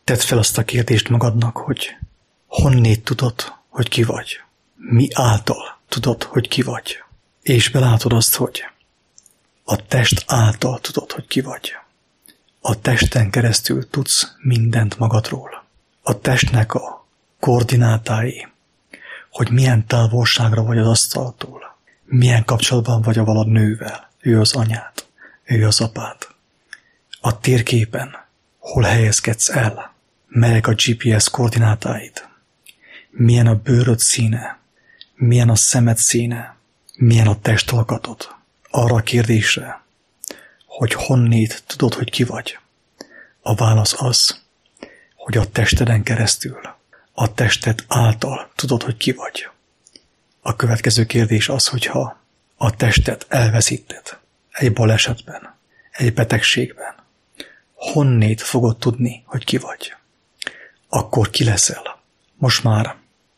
Tedd fel azt a kérdést magadnak, hogy honnét tudod, hogy ki vagy? Mi által tudod, hogy ki vagy? És belátod azt, hogy a test által tudod, hogy ki vagy. A testen keresztül tudsz mindent magadról. A testnek a koordinátái, hogy milyen távolságra vagy az asztaltól, milyen kapcsolatban vagy a valad nővel, ő az anyád, ő az apád. A térképen hol helyezkedsz el, melyek a GPS koordinátáid, milyen a bőröd színe, milyen a szemed színe, milyen a testalkatod. Arra a kérdésre, hogy honnét tudod, hogy ki vagy. A válasz az, hogy a testeden keresztül, a tested által tudod, hogy ki vagy. A következő kérdés az, hogyha a testet elveszíted egy balesetben, egy betegségben, honnét fogod tudni, hogy ki vagy. Akkor ki leszel. Most már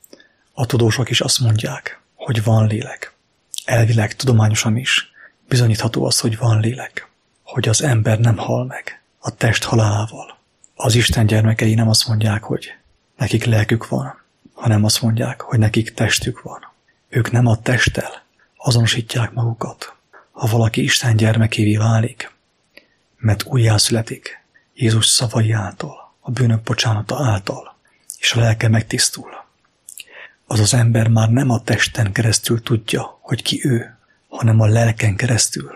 a tudósok is azt mondják, hogy van lélek. Elvileg, tudományosan is bizonyítható az, hogy van lélek. Hogy az ember nem hal meg a test halálával. Az Isten gyermekei nem azt mondják, hogy nekik lelkük van, hanem azt mondják, hogy nekik testük van. Ők nem a testtel azonosítják magukat. Ha valaki Isten gyermekévé válik, mert újjászületik Jézus szavai által, a bűnök bocsánata által, és a lelke megtisztul, az az ember már nem a testen keresztül tudja, hogy ki ő, hanem a lelken keresztül.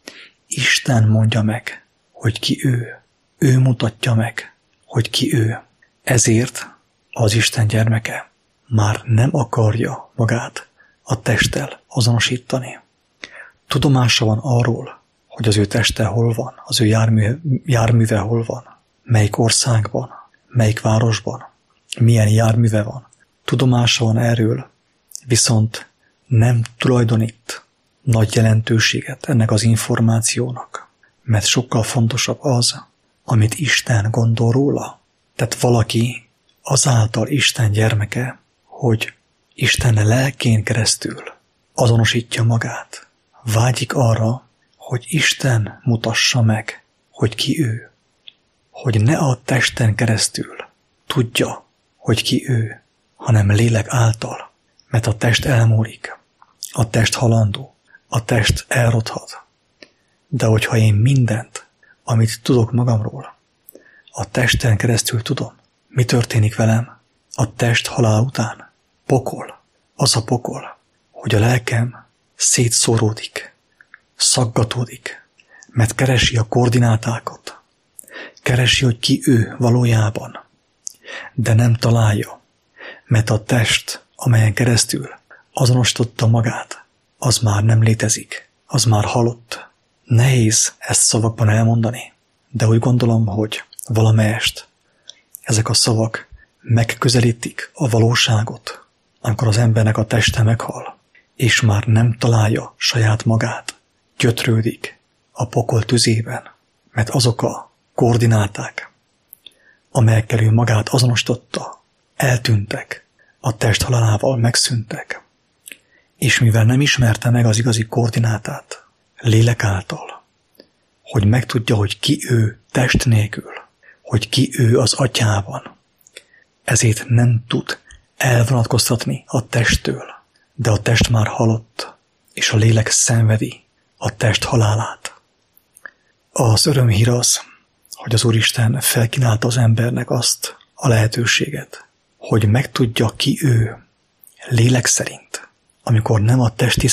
Isten mondja meg, hogy ki ő. Ő mutatja meg, hogy ki ő. Ezért az Isten gyermeke már nem akarja magát a testtel azonosítani. Tudomása van arról, hogy az ő teste hol van, az ő járműve hol van, melyik országban, melyik városban, milyen járműve van. Tudomása van erről, viszont nem tulajdonít nagy jelentőséget ennek az információnak, mert sokkal fontosabb az, amit Isten gondol róla. Tehát valaki azáltal Isten gyermeke, hogy Isten lelkén keresztül azonosítja magát, vágyik arra, hogy Isten mutassa meg, hogy ki ő, hogy ne a testen keresztül tudja, hogy ki ő, hanem lélek által, mert a test elmúlik, a test halandó, a test elrothat. De hogyha én mindent, amit tudok magamról, a testen keresztül tudom, mi történik velem a test halál után? Pokol, az a pokol, hogy a lelkem szétszóródik, szaggatódik, mert keresi a koordinátákat, keresi, hogy ki ő valójában, de nem találja, mert a test, amelyen keresztül azonosította magát, az már nem létezik, az már halott. Nehéz ezt szavakban elmondani, de úgy gondolom, hogy valamelyest ezek a szavak megközelítik a valóságot, amikor az embernek a teste meghal, és már nem találja saját magát, gyötrődik a pokol tüzében, mert azok a koordináták, amelyekkel ő magát azonosította, eltűntek, a test halálával megszűntek, és mivel nem ismerte meg az igazi koordinátát, lélek által, hogy megtudja, hogy ki ő test nélkül, hogy ki ő az atyában, ezért nem tud elvonatkoztatni a testtől, de a test már halott, és a lélek szenvedi a test halálát. Az örömhír az, hogy az Úristen felkínálta az embernek azt a lehetőséget, hogy megtudja, ki ő lélek szerint, amikor nem a testi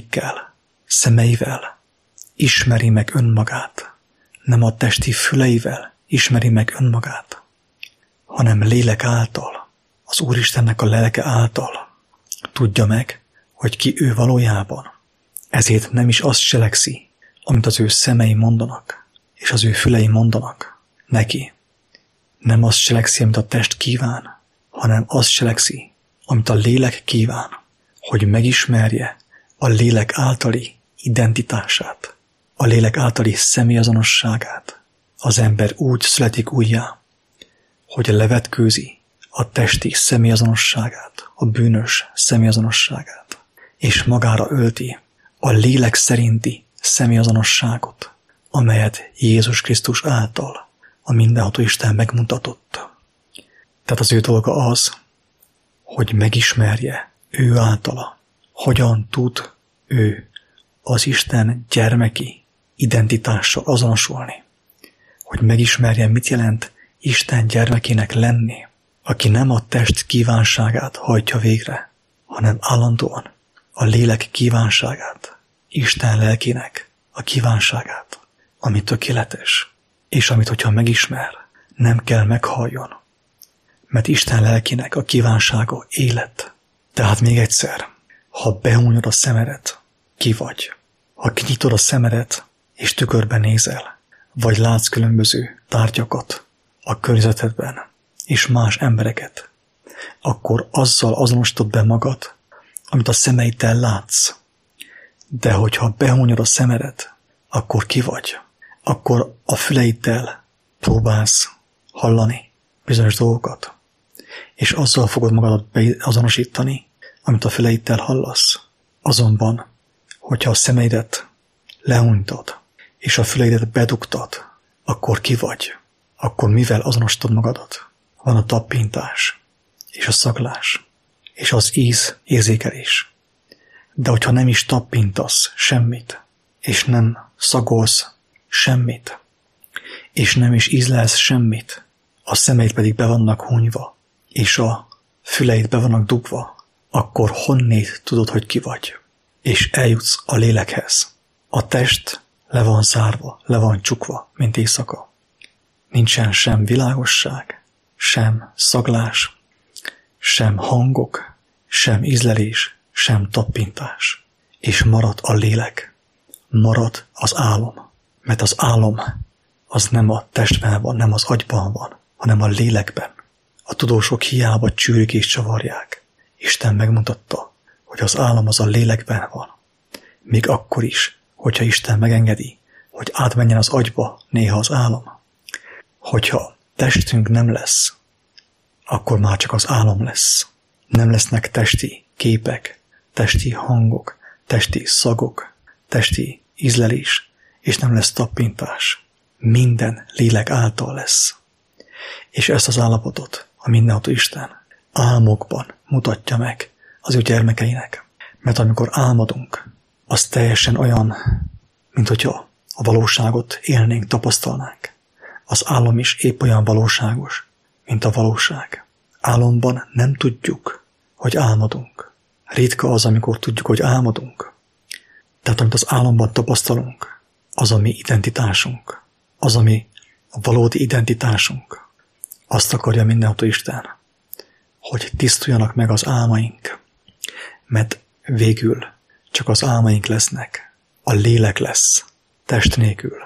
szemeivel ismeri meg önmagát, nem a testi füleivel ismeri meg önmagát, hanem lélek által, az Úristennek a lelke által tudja meg, hogy ki ő valójában. Ezért nem is azt cselekszi, amit az ő szemei mondanak, és az ő fülei mondanak neki. Nem azt cselekszi, amit a test kíván, hanem azt cselekszi, amit a lélek kíván, hogy megismerje a lélek általi identitását, a lélek általi személyazonosságát. Az ember úgy születik újjá, hogy levetkőzi a testi személyazonosságát, a bűnös személyazonosságát, és magára ölti a lélek szerinti személyazonosságot, amelyet Jézus Krisztus által a mindenható Isten megmutatott. Tehát az ő dolga az, hogy megismerje ő általa, hogyan tud ő az Isten gyermeki identitással azonosulni. Hogy megismerje, mit jelent Isten gyermekének lenni, aki nem a test kívánságát hajtja végre, hanem állandóan a lélek kívánságát, Isten lelkének a kívánságát, ami tökéletes, és amit, hogyha megismer, nem kell meghalljon. Mert Isten lelkének a kívánsága élet. Tehát még egyszer, ha behúnyod a szemedet, ki vagy. Ha kinyitod a szemedet, és tükörben nézel, vagy látsz különböző tárgyakat a környezetedben, és más embereket, akkor azzal azonosítod be magad, amit a szemeiddel látsz. De hogyha behúnyod a szemedet, akkor ki vagy. Akkor a füleiddel próbálsz hallani bizonyos dolgokat, és azzal fogod magadat beazonosítani, amit a füleiddel hallasz. Azonban, hogyha a szemeidet lehúnytad, és a füleidet bedugtad, akkor ki vagy. Akkor mivel azonosítod magadat? Van a tappintás, és a szaglás, és az íz érzékelés. De hogyha nem is tappintasz semmit, és nem szagolsz semmit, és nem is ízlelsz semmit, a szemeid pedig be vannak hunyva, és a füleid be vannak dugva, akkor honnét tudod, hogy ki vagy, és eljutsz a lélekhez. A test le van zárva, le van csukva, mint éjszaka. Nincsen sem világosság, sem szaglás, sem hangok, sem ízlelés, sem tappintás. És marad a lélek, marad az álom. Mert az álom az nem a testben van, nem az agyban van, hanem a lélekben. A tudósok hiába csűrik és csavarják. Isten megmutatta, hogy az álom az a lélekben van. Még akkor is, hogyha Isten megengedi, hogy átmenjen az agyba néha az álom. Hogyha testünk nem lesz, akkor már csak az álom lesz. Nem lesznek testi képek, testi hangok, testi szagok, testi ízlelés, és nem lesz tappintás. Minden lélek által lesz. És ezt az állapotot a mindenható Isten álmokban mutatja meg az ő gyermekeinek. Mert amikor álmodunk, az teljesen olyan, mint hogyha a valóságot élnénk, tapasztalnánk. Az álom is épp olyan valóságos, mint a valóság. Álomban nem tudjuk, hogy álmodunk. Ritka az, amikor tudjuk, hogy álmodunk. Tehát amit az álomban tapasztalunk, az a mi identitásunk, az a mi valódi identitásunk. Azt akarja mindenható Isten, hogy tisztuljanak meg az álmaink, mert végül csak az álmaink lesznek, a lélek lesz, test nélkül,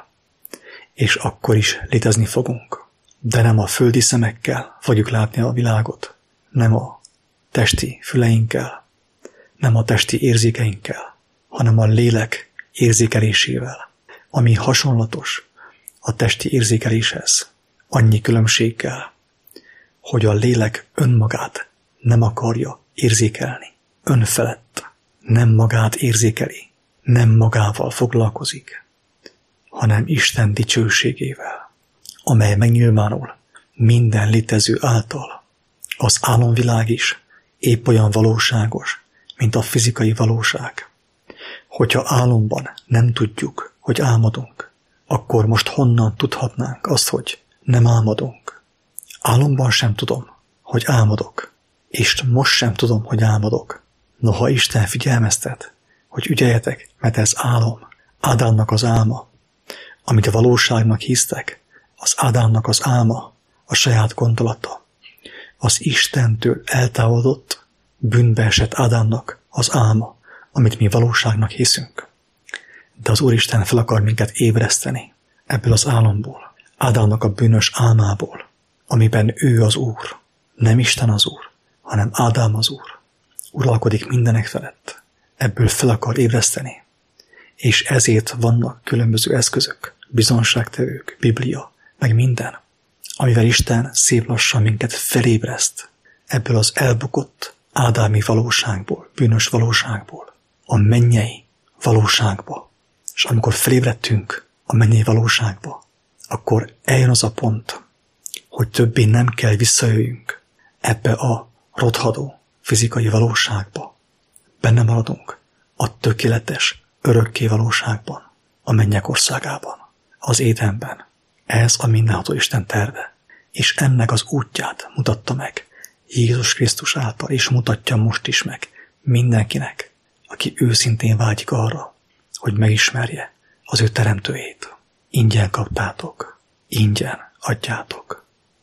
és akkor is létezni fogunk. De nem a földi szemekkel fogjuk látni a világot, nem a testi füleinkkel, nem a testi érzékeinkkel, hanem a lélek érzékelésével, ami hasonlatos a testi érzékeléshez, annyi különbséggel, hogy a lélek önmagát nem akarja érzékelni, önfelett, nem magát érzékeli, nem magával foglalkozik, hanem Isten dicsőségével, amely megnyilvánul minden létező által. Az álomvilág is épp olyan valóságos, mint a fizikai valóság. Hogyha álomban nem tudjuk, hogy álmodunk, akkor most honnan tudhatnánk azt, hogy nem álmodunk? Álomban sem tudom, hogy álmodok, és most sem tudom, hogy álmodok. Noha Isten figyelmeztet, hogy ügyeljetek, mert ez álom, Ádámnak az álma, amit a valóságnak hisztek, az Ádámnak az álma, a saját gondolata, az Istentől eltávolodott, bűnbe esett Ádámnak az álma, amit mi valóságnak hiszünk. De az Úristen fel akar minket ébreszteni ebből az álomból, Ádámnak a bűnös álmából, amiben ő az Úr, nem Isten az Úr, hanem Ádám az Úr. Uralkodik mindenek felett. Ebből fel akar ébreszteni. És ezért vannak különböző eszközök, bizonságtevők, Biblia, meg minden, amivel Isten szép lassan minket felébreszt ebből az elbukott ádámi valóságból, bűnös valóságból, a mennyei valóságba. És amikor felébredtünk a mennyei valóságba, akkor eljön az a pont, hogy többé nem kell visszajöjjünk ebbe a rothadó fizikai valóságba. Benne maradunk a tökéletes, örökké valóságban, a mennyek országában, az Édenben. Ez a mindenható Isten terve, és ennek az útját mutatta meg Jézus Krisztus által, és mutatja most is meg mindenkinek, aki őszintén vágyik arra, hogy megismerje az ő teremtőjét. Ingyen kaptátok, ingyen adjátok.